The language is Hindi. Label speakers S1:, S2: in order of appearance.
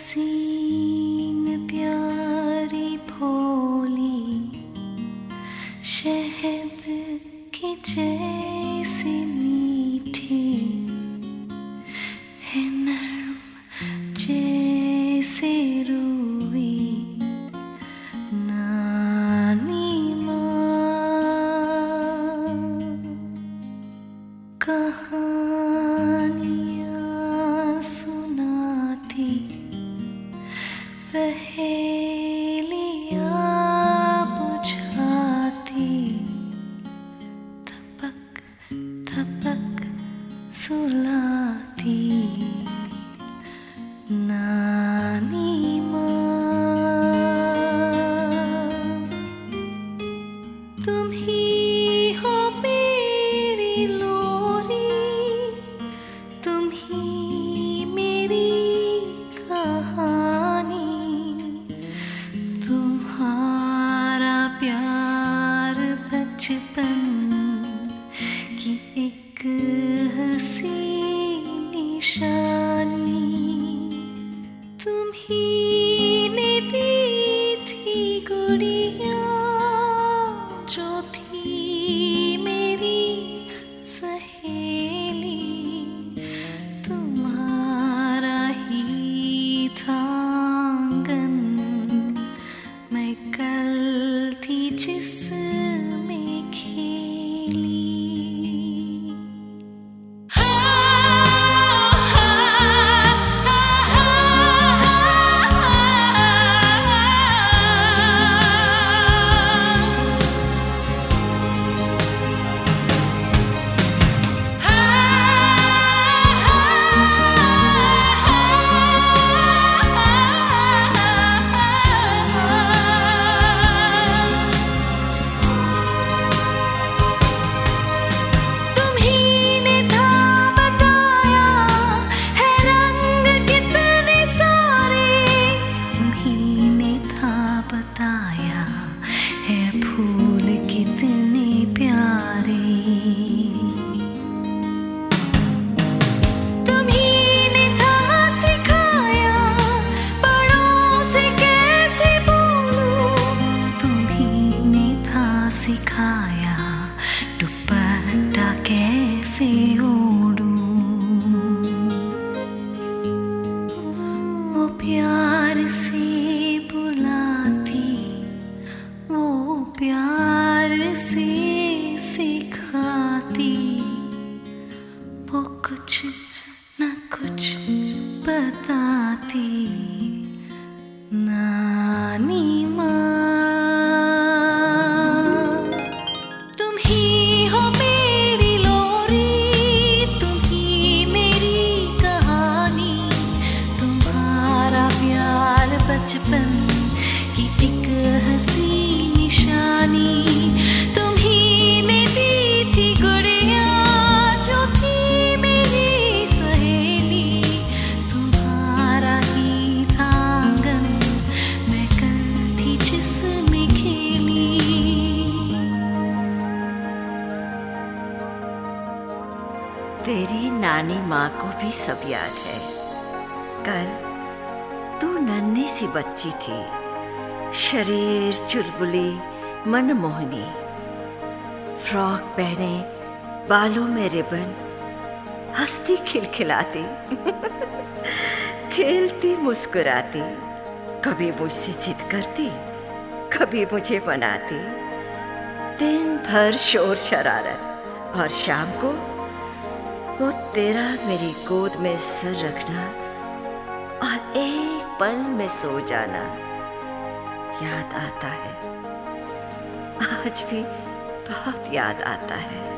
S1: हसीन प्यारी भोली शहद की जैसी मीठी है, नर्म जैसे रूई नानी माँ। कहानियाँ सुनाती पहेलियाँ बुझाती, थपक थपक सुलाती नानी माँ। तुम ही हो मेरी लोरी, तुम ही मेरी कहानी, तुम्हारा प्यार बचपन की एक हसी निशानी। तुम ही ने दी थी गुड़िया जो थी मेरी सहेली, तुम्हारा ही था आंगन, मैं कल थी जिसमें खेली। फूल कितने प्यारे, तुम्हीं ने था सिखाया बड़ों से कैसे बोलूं, तुम्हीं ने था सिखाया दुपट्टा कैसे ओढ़ूं। वो प्यार से बुलाती, वो प्यार से सिखाती, वो कुछ न कुछ बताती नानी माँ। तुम ही हो मेरी लोरी, तुम ही मेरी कहानी, तुम्हारा प्यार बचपन की एक हसी निशानी। तुम ही ने दी थी गुड़िया जो थी मेरी सहेली, तुम्हारा ही था आंगन, मैं कल थी जिसमें खेली।
S2: तेरी नानी माँ को भी सब याद है। कल तू नन्ही सी बच्ची थी, शरीर चुलबुली मनमोहनी, फ्रॉक पहने बालों में रिबन, हंसती खिलखिलाती खेलती मुस्कुराती, कभी मुझसे जिद करती, कभी मुझे मनाती। दिन भर शोर शरारत और शाम को वो तेरा मेरी गोद में सर रखना और एक पल में सो जाना याद आता है, आज भी बहुत याद आता है।